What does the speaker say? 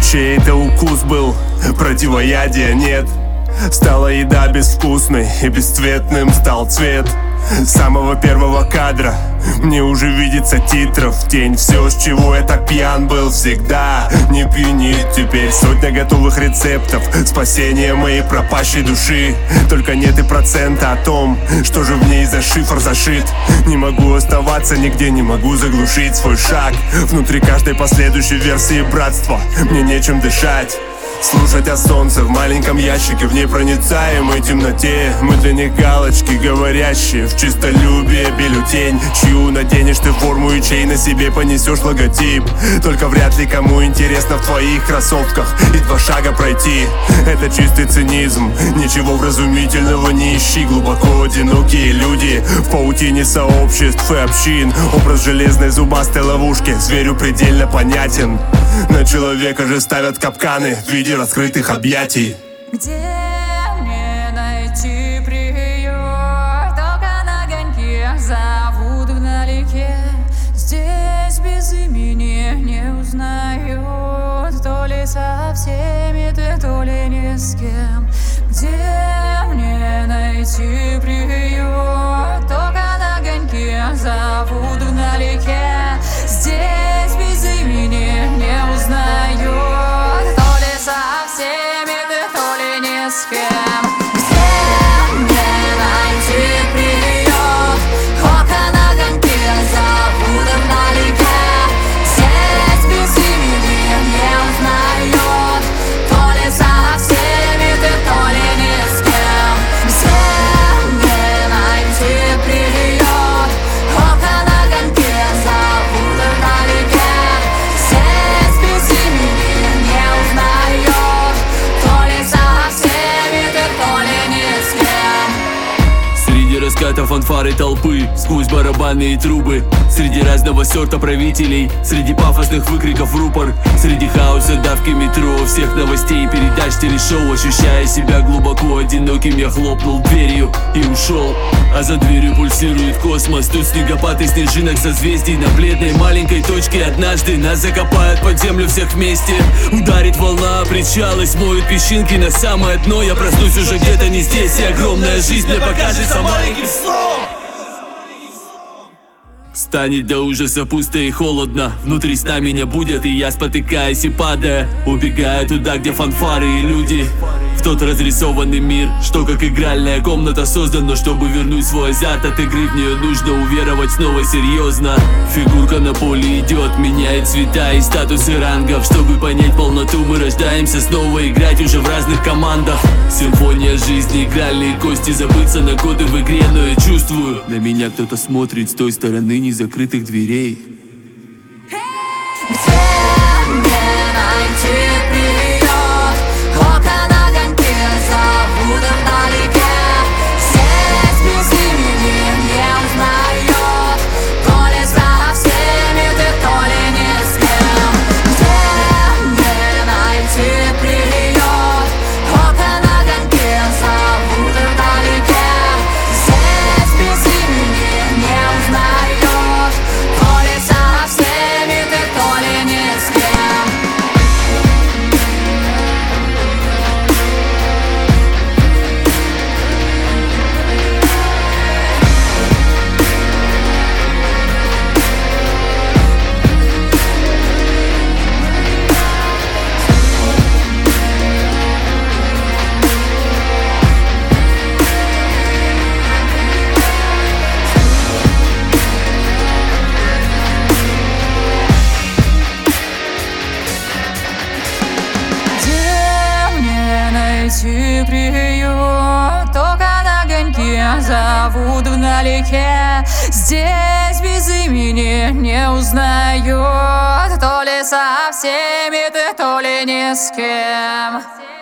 Чей-то укус был, противоядия нет. Стала еда безвкусной и бесцветным стал цвет самого первого кадра. Мне уже видится титров тень. Все, с чего я так пьян был всегда, не пьянит теперь. Сотня готовых рецептов спасения моей пропащей души. Только нет и процента о том, что же в ней за шифр зашит. Не могу оставаться нигде, не могу заглушить свой шаг. Внутри каждой последующей версии братства мне нечем дышать. Слушать о солнце в маленьком ящике, в непроницаемой темноте. Мы для них галочки, говорящие в чистолюбие бюллетень. Чью наденешь ты форму и чей на себе понесешь логотип. Только вряд ли кому интересно в твоих кроссовках и 2 шага пройти. Это чистый цинизм, ничего вразумительного не ищи. Глубоко одинокие люди в паутине сообществ и общин. Образ железной зубастой ловушки зверю предельно понятен. На человека же ставят капканы в виде раскрытых объятий. Где мне найти приют? Только на огоньке зовут вдалеке. Здесь без имени не узнают. То ли со всеми ты, то ли ни с кем. Где мне найти приют? Только на огоньке зовут вдалеке. Здесь без имени не узнают. То ли со всеми ты, то ли ни с кем. Где мне найти приют? Только на огоньке зовут вдалеке. Здесь без имени не узнают. То ли со всеми ты, то ли ни с кем. Где мне найти приют? Только на огоньке зовут вдалеке. Здесь без имени не узнают. То ли со всеми ты, то ли ни с кем. Среди раскатов фанфары толпы, сквозь барабанные трубы, среди разного сорта правителей, среди пафосных выкриков рупор, среди хаоса давки метро, всех новостей и передач телешоу. Ощущая себя глубоко одиноким, я хлопнул дверью и ушел. А за дверью пульсирует космос. Тут снегопад из снежинок созвездий. На бледной маленькой точке однажды нас закопают под землю всех вместе. Ударит волна о причал и смоет песчинки на самое дно. Я проснусь уже где-то не здесь, и огромная жизнь мне покажется маленьким сном. Станет до ужаса пусто и холодно. Внутри сна меня будет, и я, спотыкаясь и падая, убегаю туда, где фанфары и люди. В тот разрисованный мир, что как игральная комната создана, чтобы вернуть свой азарт от игры. В нее нужно уверовать снова серьезно. Фигурка на поле идет, меняет цвета и статусы рангов. Чтобы понять полноту, мы рождаемся снова, играть уже в разных командах. Симфония жизни, игральные кости, забыться на годы в игре. Но я чувствую, на меня кто-то смотрит с той стороны незакрытых дверей. Где мне найти приют? Только на огоньке зовут вдалеке. Здесь без имени не узнают. То ли со всеми ты, то ли ни с кем. Где мне найти приют? Только на огоньке зовут вдалеке. Здесь без имени не узнают. То ли со всеми ты, то ли ни с кем. Где мне найти приют? Только на огоньке зовут вдалеке. Здесь без имени не узнают. То ли со всеми ты, то ли ни с кем.